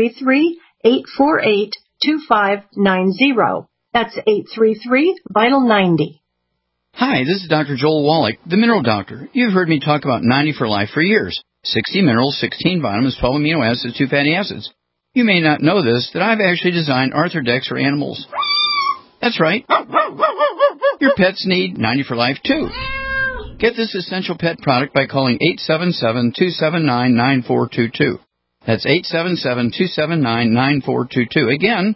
833-848-2590. That's 833-VITAL-90. Hi, this is Dr. Joel Wallach, the Mineral Doctor. You've heard me talk about 90 for life for years. 60 minerals, 16 vitamins, 12 amino acids, 2 fatty acids. You may not know this, that I've actually designed Arthrodex for animals. That's right. Your pets need 90 for life, too. Get this essential pet product by calling 877-279-9422. That's 877-279-9422. Again,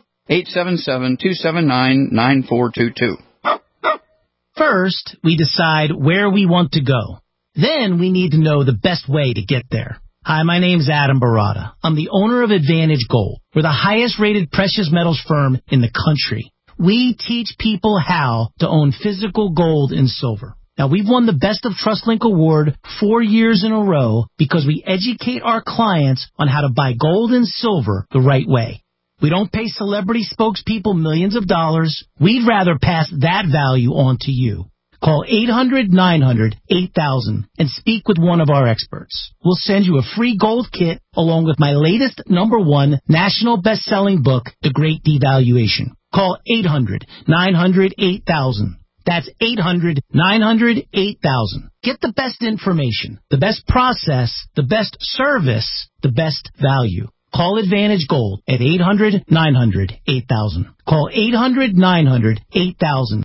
877-279-9422. First, we decide where we want to go. Then we need to know the best way to get there. Hi, my name's Adam Barada. I'm the owner of Advantage Gold. We're the highest rated precious metals firm in the country. We teach people how to own physical gold and silver. Now, we've won the Best of TrustLink Award 4 years in a row because we educate our clients on how to buy gold and silver the right way. We don't pay celebrity spokespeople millions of dollars. We'd rather pass that value on to you. Call 800-900-8000 and speak with one of our experts. We'll send you a free gold kit along with my latest #1 national best-selling book, The Great Devaluation. Call 800-900-8000. That's 800-900-8000. Get the best information, the best process, the best service, the best value. Call Advantage Gold at 800-900-8000. Call 800-900-8000.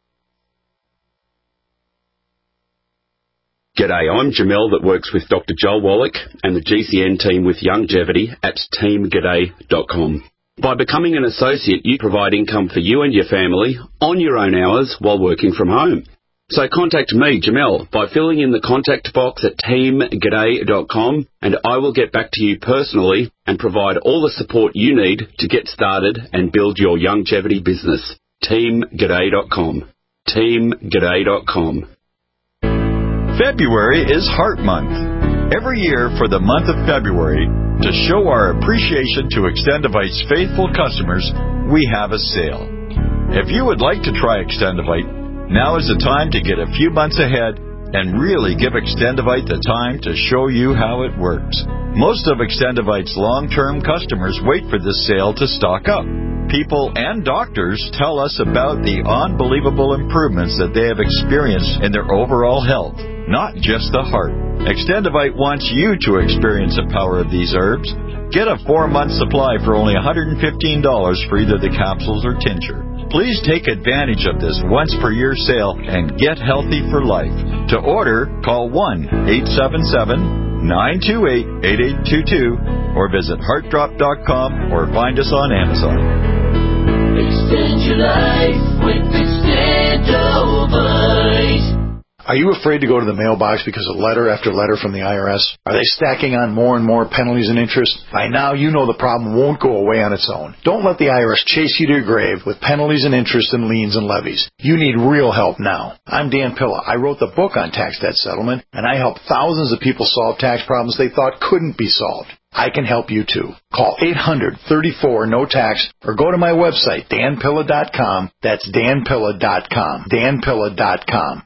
G'day, I'm Jamel that works with Dr. Joel Wallach and the GCN team with Longevity at teamg'day.com. By becoming an associate, you provide income for you and your family on your own hours while working from home. So contact me, Jamel, by filling in the contact box at teamg'day.com, and I will get back to you personally and provide all the support you need to get started and build your longevity business. teamg'day.com. teamg'day.com. February is Heart Month. Every year for the month of February, to show our appreciation to Extendivite's faithful customers, we have a sale. If you would like to try Extendivite, now is the time to get a few months ahead and really give Extendivite the time to show you how it works. Most of Extendivite's long-term customers wait for this sale to stock up. People and doctors tell us about the unbelievable improvements that they have experienced in their overall health, not just the heart. Extendivite wants you to experience the power of these herbs. Get a 4-month supply for only $115 for either the capsules or tincture. Please take advantage of this once-per-year sale and get healthy for life. To order, call 1-877-928-8822 or visit heartdrop.com or find us on Amazon. Extend your life with Extendivite. Are you afraid to go to the mailbox because of letter after letter from the IRS? Are they stacking on more and more penalties and interest? By now, you know the problem won't go away on its own. Don't let the IRS chase you to your grave with penalties and interest and liens and levies. You need real help now. I'm Dan Pilla. I wrote the book on tax debt settlement, and I help thousands of people solve tax problems they thought couldn't be solved. I can help you too. Call 800-34-NO-TAX or go to my website, danpilla.com. That's danpilla.com. danpilla.com.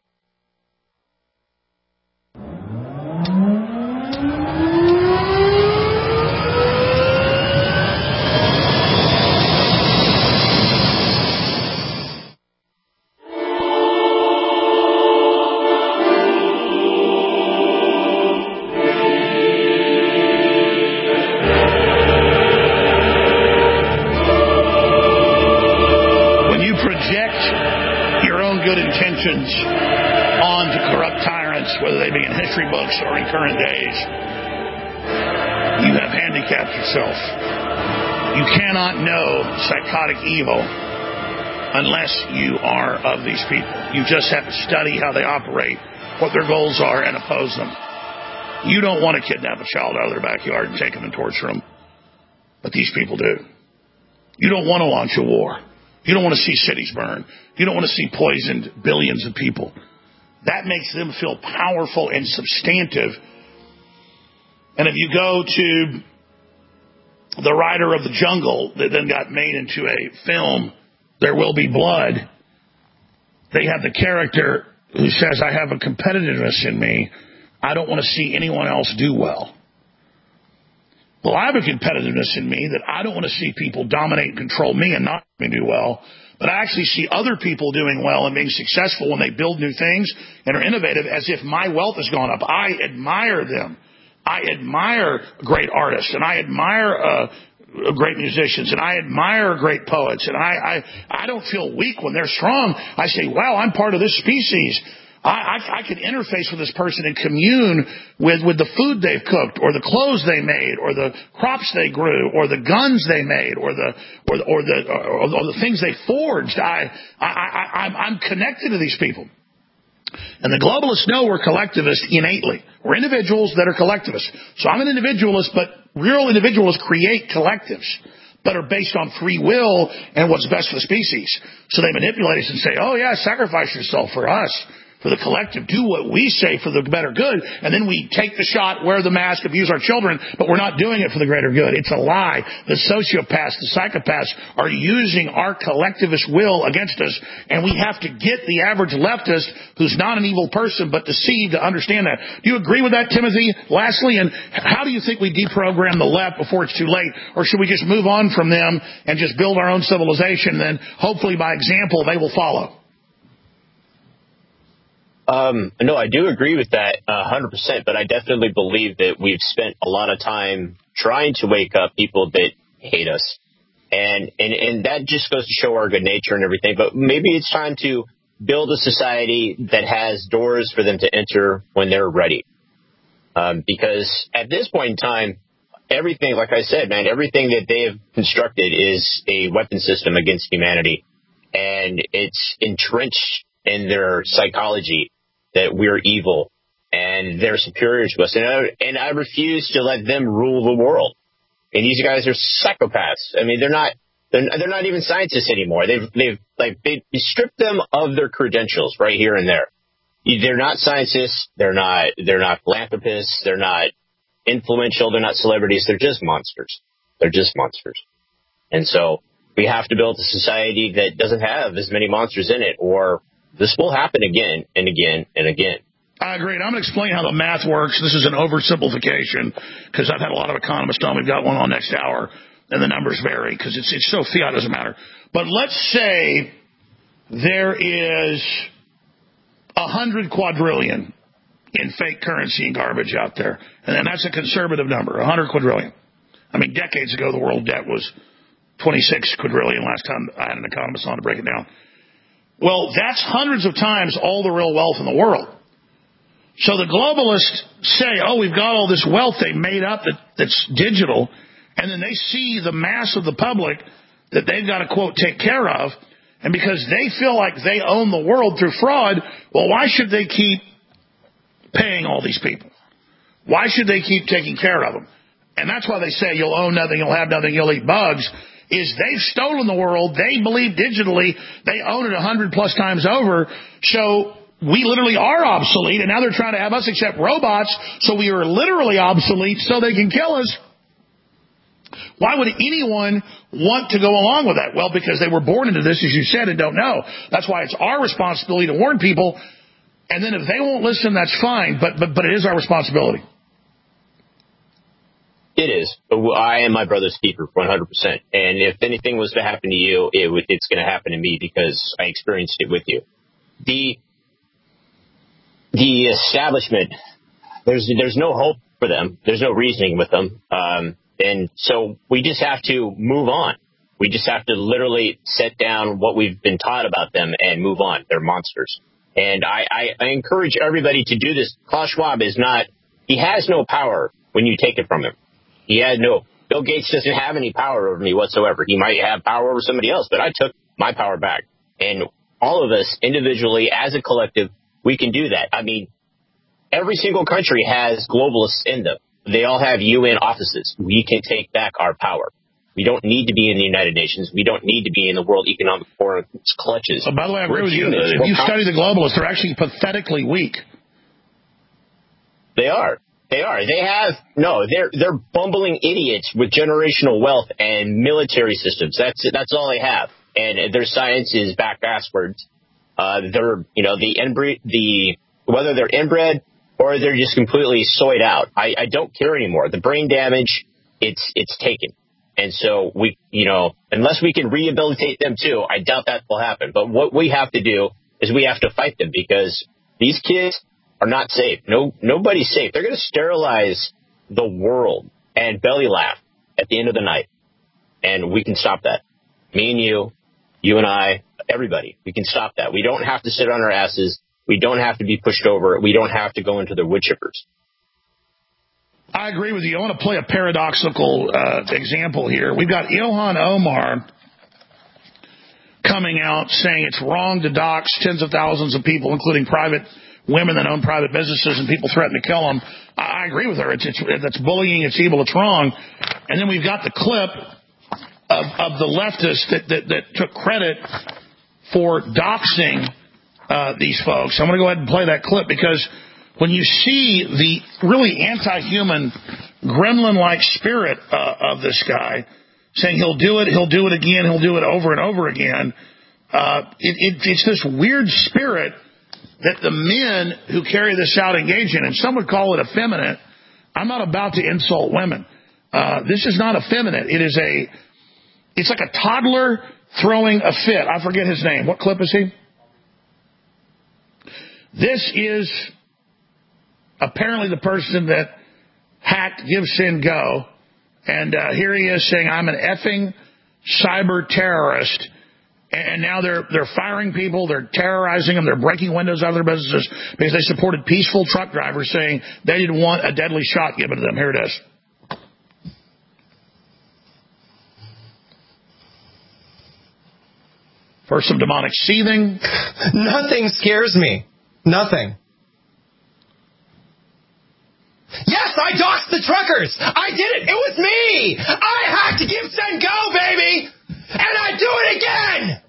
On to corrupt tyrants, whether they be in history books or in current days, you have handicapped yourself. You cannot know psychotic evil unless you are of these people. You just have to study how they operate, what their goals are, and oppose them. You don't want to kidnap a child out of their backyard and take them and torture them, but these people do. You don't want to launch a war. You don't want to see cities burn. You don't want to see poisoned billions of people. That makes them feel powerful and substantive. And if you go to The Rider of the Jungle, that then got made into a film, There Will Be Blood, they have the character who says, I have a competitiveness in me. I don't want to see anyone else do well. Well, I have a competitiveness in me that I don't want to see people dominate and control me and not let me do well, but I actually see other people doing well and being successful when they build new things and are innovative as if my wealth has gone up. I admire them. I admire great artists, and I admire great musicians, and I admire great poets, and I don't feel weak when they're strong. I say, wow, I'm part of this species. I can interface with this person and commune with the food they've cooked, or the clothes they made, or the crops they grew, or the guns they made, or the things they forged. I'm connected to these people. And the globalists know we're collectivists innately. We're individuals that are collectivists. So I'm an individualist, but real individualists create collectives that are based on free will and what's best for the species. So they manipulate us and say, oh yeah, sacrifice yourself for us. for the collective, do what we say for the better good, and then we take the shot, wear the mask, abuse our children, but we're not doing it for the greater good. It's a lie. The sociopaths, the psychopaths are using our collectivist will against us, and we have to get the average leftist who's not an evil person but deceived to understand that. Do you agree with that, Timothy? Lastly, and how do you think we deprogram the left before it's too late? Or should we just move on from them and just build our own civilization? Then hopefully by example they will follow. No, I do agree with that 100%, but I definitely believe that we've spent a lot of time trying to wake up people that hate us. And that just goes to show our good nature and everything. But maybe it's time to build a society that has doors for them to enter when they're ready. Because at this point in time, everything, like I said, man, everything that they have constructed is a weapon system against humanity. And it's entrenched in their psychology that we're evil and they're superior to us. And I refuse to let them rule the world. And these guys are psychopaths. I mean, they're not even scientists anymore. They stripped them of their credentials right here and there. They're not scientists. They're not philanthropists. They're not influential. They're not celebrities. They're just monsters. They're just monsters. And so we have to build a society that doesn't have as many monsters in it, or this will happen again and again and again. I agree. And I'm going to explain how the math works. This is an oversimplification because I've had a lot of economists on. We've got one on next hour, and the numbers vary because it's so fiat, doesn't matter. But let's say there is 100 quadrillion in fake currency and garbage out there. And then that's a conservative number, 100 quadrillion. I mean, decades ago, the world debt was 26 quadrillion last time I had an economist on to break it down. Well, that's hundreds of times all the real wealth in the world. So the globalists say, oh, we've got all this wealth they made up that's digital, and then they see the mass of the public that they've got to, quote, take care of, and because they feel like they own the world through fraud, well, why should they keep paying all these people? Why should they keep taking care of them? And that's why they say you'll own nothing, you'll have nothing, you'll eat bugs, is they've stolen the world. They believe digitally they own it 100 plus times over. So we literally are obsolete, and now they're trying to have us accept robots, so we are literally obsolete so they can kill us. Why would anyone want to go along with that? Well, because they were born into this, as you said, and don't know. That's why it's our responsibility to warn people. And then if they won't listen, that's fine, but it is our responsibility. It is. I am my brother's keeper, 100%. And if anything was to happen to you, it's going to happen to me because I experienced it with you. The establishment, there's no hope for them. There's no reasoning with them. And so we just have to move on. We just have to literally set down what we've been taught about them and move on. They're monsters. And I encourage everybody to do this. Klaus Schwab he has no power when you take it from him. Bill Gates doesn't have any power over me whatsoever. He might have power over somebody else, but I took my power back. And all of us individually, as a collective, we can do that. I mean, every single country has globalists in them. They all have UN offices. We can take back our power. We don't need to be in the United Nations. We don't need to be in the World Economic Forum's clutches. By the way, I agree with you. If you study the globalists, they're actually pathetically weak. They are. They're bumbling idiots with generational wealth and military systems. That's all they have. And their science is backwards. They're, whether they're inbred or they're just completely soyed out. I don't care anymore. The brain damage, it's taken. And so unless we can rehabilitate them too, I doubt that will happen. But what we have to do is we have to fight them because these kids are not safe. Nobody's safe. They're going to sterilize the world and belly laugh at the end of the night. And we can stop that. Me and you and I, everybody, we can stop that. We don't have to sit on our asses. We don't have to be pushed over. We don't have to go into the wood chippers. I agree with you. I want to play a paradoxical example here. We've got Ilhan Omar coming out saying it's wrong to dox tens of thousands of people, including private women that own private businesses, and people threaten to kill them. I agree with her. That's bullying. It's evil. It's wrong. And then we've got the clip of the leftists that took credit for doxing these folks. I'm going to go ahead and play that clip because when you see the really anti-human, gremlin-like spirit of this guy saying he'll do it again, he'll do it over and over again, it's this weird spirit that the men who carry this out engage in. And some would call it effeminate. I'm not about to insult women. This is not effeminate. It's like a toddler throwing a fit. I forget his name. What clip is he? This is apparently the person that hacked GiveSendGo. And here he is saying, I'm an effing cyber terrorist. And now they're firing people. They're terrorizing them. They're breaking windows out of their businesses because they supported peaceful truck drivers saying they didn't want a deadly shot given to them. Here it is. First, some demonic seething. Nothing scares me. Nothing. Yes, I doxed the truckers. I did it. It was me. I hacked GiveSendGo, baby. And I do it again.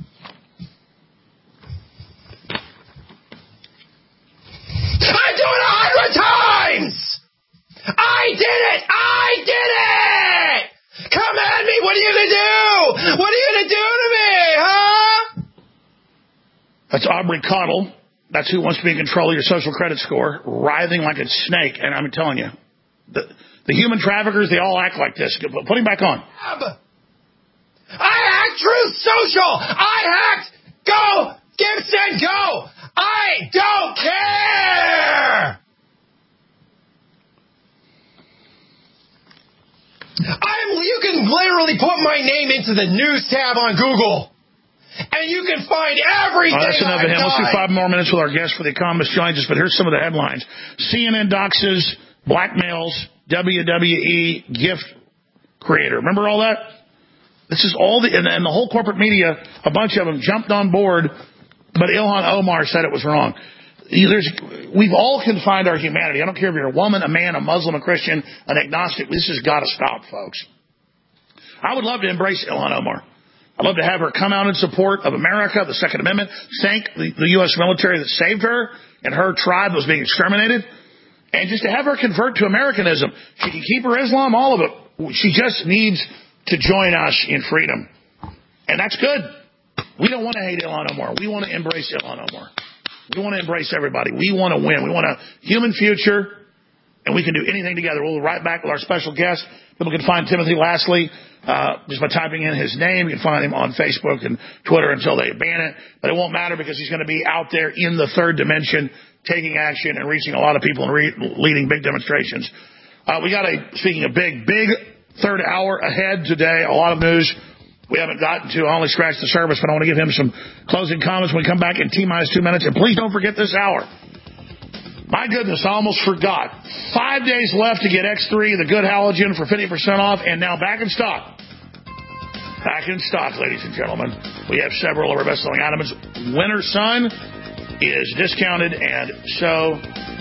I do it 100 times. I did it. I did it. Come at me. What are you going to do? What are you going to do to me, huh? That's Aubrey Cottle. That's who wants to be in control of your social credit score, writhing like a snake. And I'm telling you, the human traffickers, they all act like this. Put him back on. I hacked Truth Social. I hacked GiveSendGo. I don't care. You can literally put my name into the news tab on Google. And you can find everything. That's enough of him. Let's do 5 more minutes with our guest for The Economist joins us. But here's some of the headlines. CNN doxes, blackmails, WWE gift creator. Remember all that? This is all and the whole corporate media, a bunch of them jumped on board, but Ilhan Omar said it was wrong. We've all confined our humanity. I don't care if you're a woman, a man, a Muslim, a Christian, an agnostic. This has got to stop, folks. I would love to embrace Ilhan Omar. I'd love to have her come out in support of America, the Second Amendment, thank the U.S. military that saved her and her tribe was being exterminated, and just to have her convert to Americanism. She can keep her Islam, all of it. She just needs to join us in freedom. And that's good. We don't want to hate Ilhan Omar. We want to embrace Ilhan Omar. We want to embrace everybody. We want to win. We want a human future, and we can do anything together. We'll be right back with our special guest. People can find Timothy Lastly just by typing in his name. You can find him on Facebook and Twitter until they ban it. But it won't matter because he's going to be out there in the third dimension taking action and reaching a lot of people and leading big demonstrations. We got speaking of big third hour ahead today. A lot of news we haven't gotten to. I only scratched the surface, but I want to give him some closing comments when we come back in T-minus 2 minutes. And please don't forget this hour. My goodness, I almost forgot. 5 days left to get X3, the good halogen, for 50% off, and now back in stock. Back in stock, ladies and gentlemen. We have several of our best-selling items. Winter Sun is discounted, and so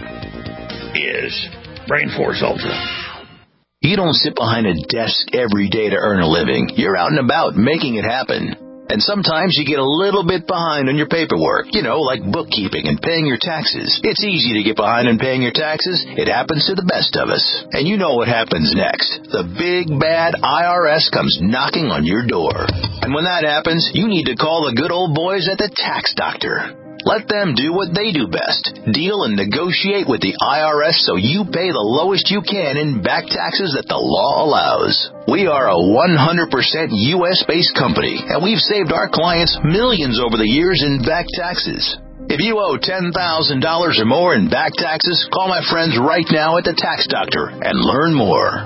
is Brain Force Ultra. You don't sit behind a desk every day to earn a living. You're out and about making it happen. And sometimes you get a little bit behind on your paperwork, like bookkeeping and paying your taxes. It's easy to get behind on paying your taxes. It happens to the best of us. And you know what happens next. The big, bad IRS comes knocking on your door. And when that happens, you need to call the good old boys at the Tax Doctor. Let them do what they do best. Deal and negotiate with the IRS so you pay the lowest you can in back taxes that the law allows. We are a 100% U.S.-based company, and we've saved our clients millions over the years in back taxes. If you owe $10,000 or more in back taxes, call my friends right now at the Tax Doctor and learn more.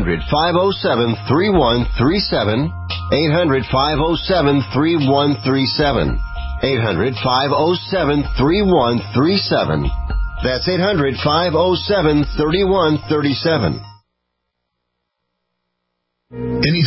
800-507-3137. 800-507-3137. 800-507-3137. That's 800-507-3137.